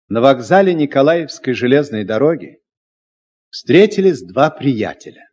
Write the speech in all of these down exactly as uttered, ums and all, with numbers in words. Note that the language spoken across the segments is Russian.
На вокзале Николаевской железной дороги встретились два приятеля.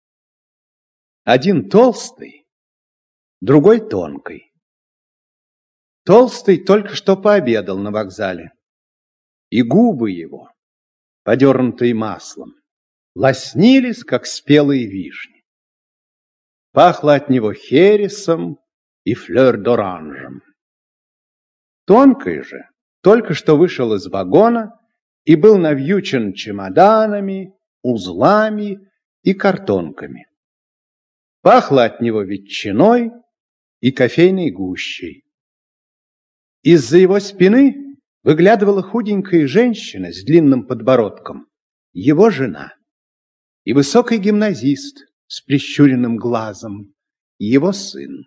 Один толстый, другой тонкий. Толстый только что пообедал на вокзале, и губы его, подернутые маслом, лоснились, как спелые вишни. Пахло от него хересом и флёр-д'оранжем. Тонкий же только что вышел из вагона и был навьючен чемоданами, узлами и картонками. Пахло от него ветчиной и кофейной гущей. Из-за его спины выглядывала худенькая женщина с длинным подбородком, его жена, и высокий гимназист с прищуренным глазом, его сын.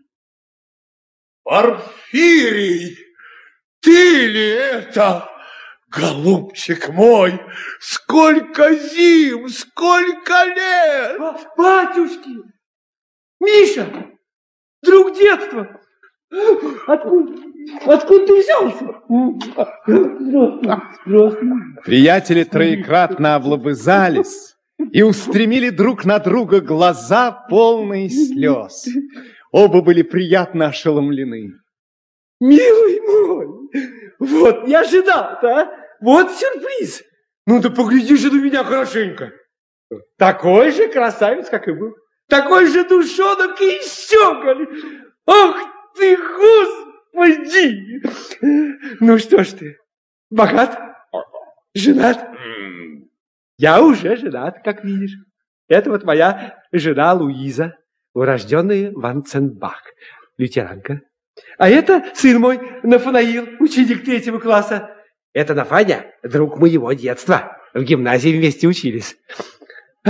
Порфирий, ты ли это, голубчик мой? Сколько зим, сколько лет! Батюшки! Миша! Друг детства! Откуда, откуда ты взялся? Здравствуй. Приятели троекратно облобызались и устремили друг на друга глаза, полные слез. Оба были приятно ошеломлены. Милый мой, вот я ожидал-то, а? Вот сюрприз. Ну да погляди же на меня хорошенько. Такой же красавец, как и был. Такой же душонок и щеголь. Ах ты, Господи! Ну что ж ты, богат? Женат? Я уже женат, как видишь. Это вот моя жена Луиза, урожденная Ванценбах, лютеранка. А это сын мой Нафанаил, ученик третьего класса. Это Нафаня, друг моего детства. В гимназии вместе учились. В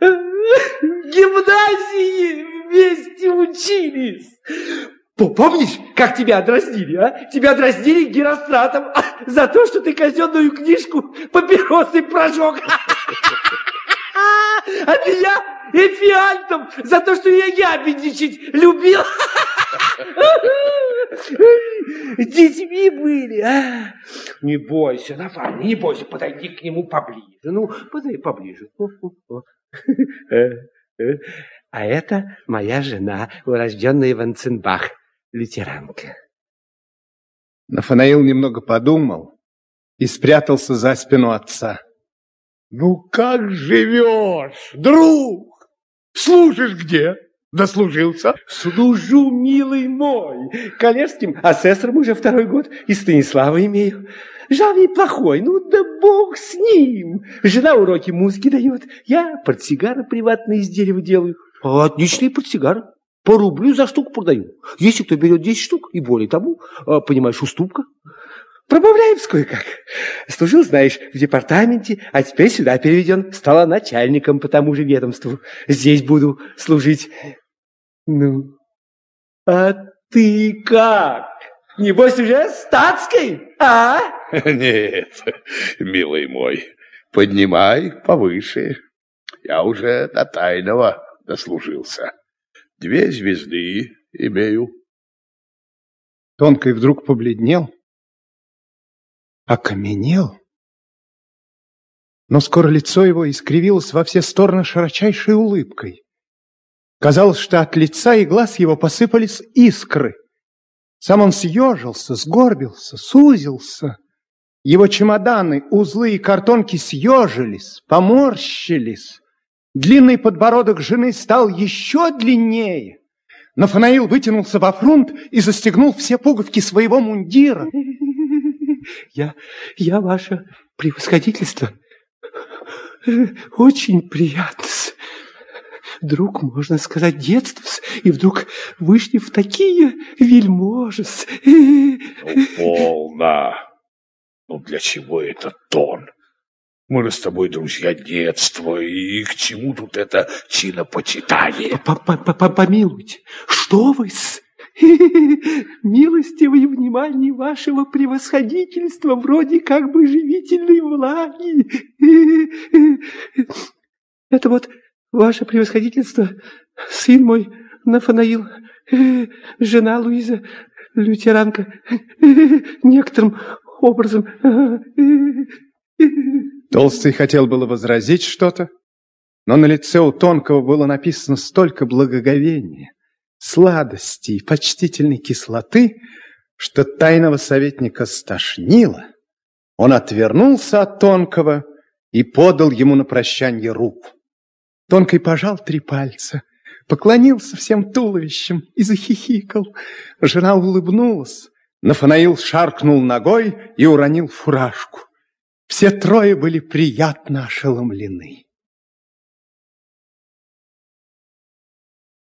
гимназии вместе учились. Помнишь, как тебя дразнили, а? Тебя дразнили Геростратом за то, что ты казенную книжку «Папиросы прожег». А меня Эфиальтом за то, что я ябедничать любил. Детьми были, а? Не бойся, Нафаня, не бойся, подойди к нему поближе. Ну, подойди поближе. А это моя жена, урожденная Ванценбах, лютеранка. Нафанаил немного подумал и спрятался за спину отца. Ну, как живешь, друг? Служишь где? Дослужился? Служу, милый мой, коллежским асессором уже второй год, и Станислава имею. Жаль плохой, ну да бог с ним. Жена уроки музыки дает, я портсигары приватные из дерева делаю. Отличные портсигары, по рублю за штуку продаю. Если кто берет десять штук и более тому, понимаешь, уступка. Пробавляемся кое-как. Служил, знаешь, в департаменте, а теперь сюда переведен. Стала начальником по тому же ведомству. Здесь буду служить. Ну, а ты как? Небось уже статской, а? Нет, милый мой, поднимай повыше. Я уже до тайного дослужился. Две звезды имею. Тонкий вдруг побледнел, окаменел, но скоро лицо его искривилось во все стороны широчайшей улыбкой. Казалось, что от лица и глаз его посыпались искры. Сам он съежился, сгорбился, сузился. Его чемоданы, узлы и картонки съежились, поморщились. Длинный подбородок жены стал еще длиннее. Нафанаил вытянулся во фронт и застегнул все пуговки своего мундира. Я, я, ваше превосходительство, очень приятно. Друг, можно сказать, детства, и вдруг вышли в такие вельможи. Ну, полно. Ну, для чего этот тон? Мы же с тобой друзья детства, и к чему тут это чинопочитание? Помилуйте, что вы-с? Милостивое внимание вашего превосходительства вроде как бы живительной влаги. Это вот ваше превосходительство, сын мой Нафанаил, жена Луиза, лютеранка, некоторым образом. Толстый хотел было возразить что-то, но на лице у Тонкого было написано столько благоговения, сладости и почтительной кислоты, что тайного советника стошнило. Он отвернулся от Тонкого и подал ему на прощанье руку. Тонкий пожал три пальца, поклонился всем туловищем и захихикал. Жена улыбнулась. Нафанаил шаркнул ногой и уронил фуражку. Все трое были приятно ошеломлены.